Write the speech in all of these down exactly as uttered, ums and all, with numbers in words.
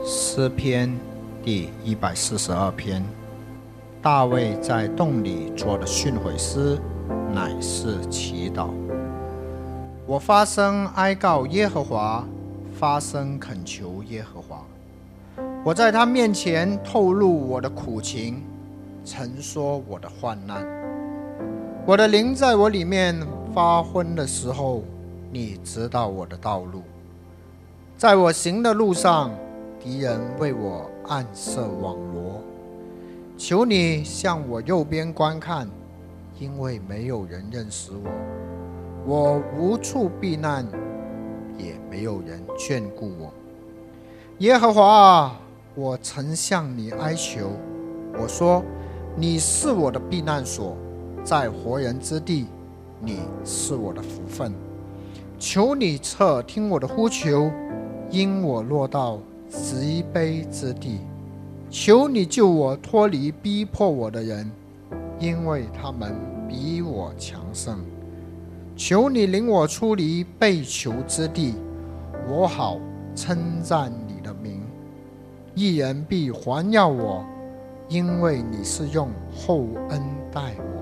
诗篇第一百四十二篇。大卫在洞里做的训诲诗，乃是祈祷。我发声哀告耶和华，发声恳求耶和华。我在他面前透露我的苦情，陈说我的患难。我的灵在我里面发昏的时候，你知道我的道路。在我行的路上，敌人为我暗设网罗。求你向我右边观看，因为没有人认识我。我无处避难，也没有人眷顾我。耶和华啊，我曾向你哀求，我说，你是我的避难所，在活人之地，你是我的福分。求你侧听我的呼求，因我落到极卑之地。求你救我脱离逼迫我的人，因为他们比我强盛。求你领我出离被囚之地，我好称赞你的名。义人必环绕我，因为你是用厚恩待我。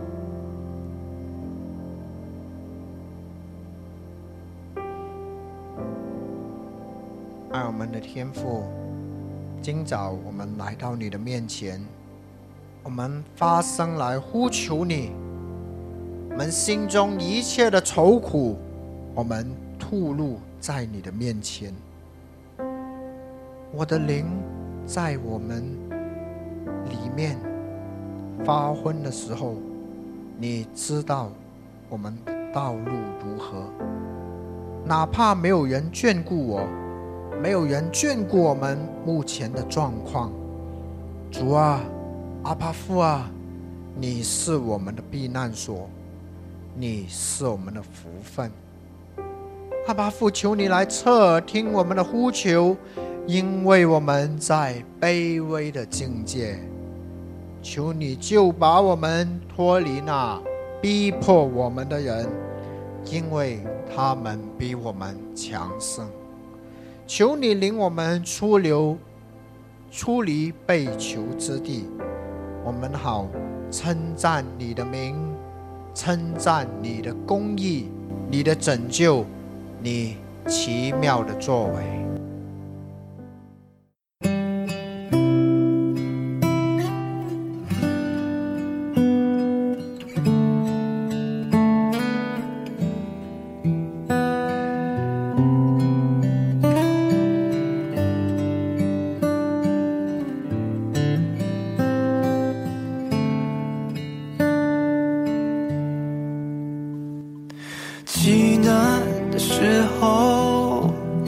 爱我们的天父，今早我们来到你的面前，我们发声来呼求你，我们心中一切的愁苦，我们吐露在你的面前。我的灵在我们里面发昏的时候，你知道我们的道路如何。哪怕没有人眷顾我，没有人眷顾我们目前的状况，主啊，阿爸父啊，你是我们的避难所，你是我们的福分。阿爸父，求你来侧耳听我们的呼求，因为我们在卑微的境界。求你就把我们脱离那逼迫我们的人，因为他们比我们强盛。求你领我们出流出离被囚之地，我们好称赞你的名，称赞你的公义，你的拯救，你奇妙的作为。 极难的时候，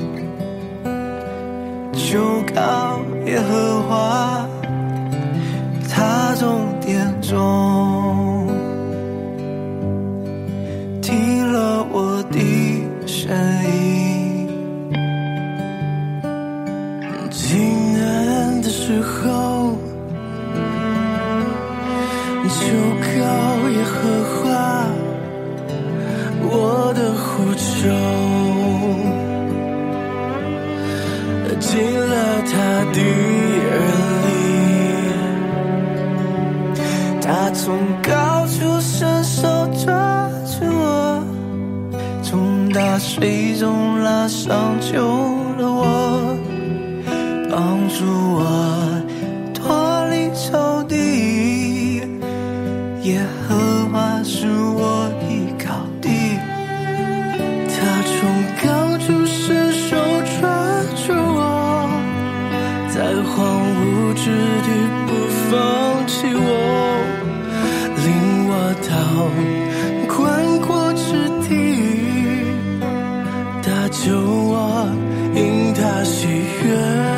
就靠耶和华，他从殿中听了我的声音。极难的时候，就靠耶和华，我的呼求进了他的耳里，他从高处伸手抓住我，从大水中拉上救了我，帮助我脱离仇敌。耶和华是我依靠的，他从高处伸手抓住我，在荒芜之地不放弃我，领我到宽阔之地，他救我，因他喜悦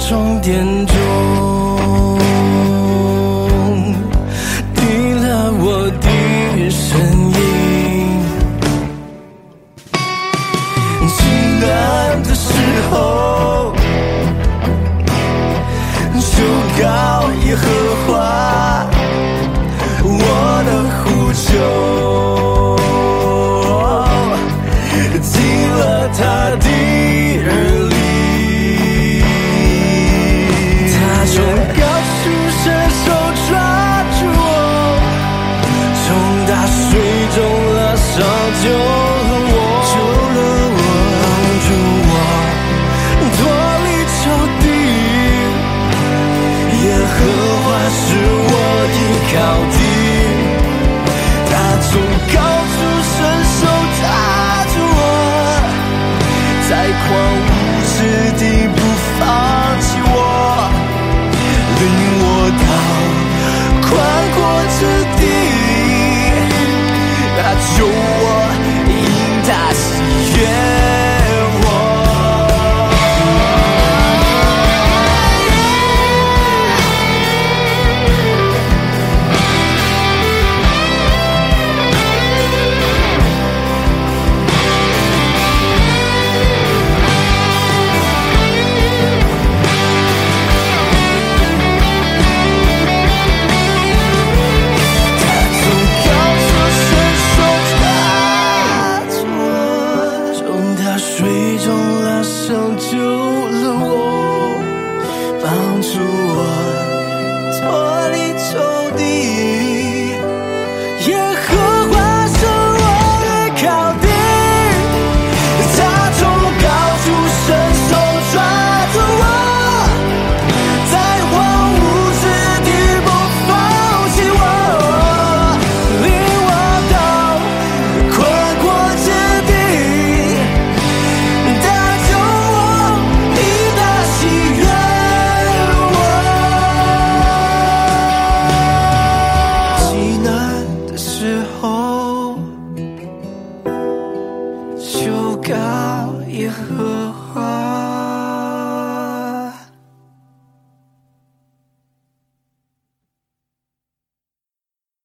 终点中，听了我的声音。极难的时候，就告耶和华我的呼求，进了他的耳里。他从高处伸手抓住我，从大水中拉上救了我，救了我，帮助我脱离仇敌。耶和华是我依靠的，他从高处伸手抓住我，在荒芜之地不放弃我，领我到宽阔之地，他救我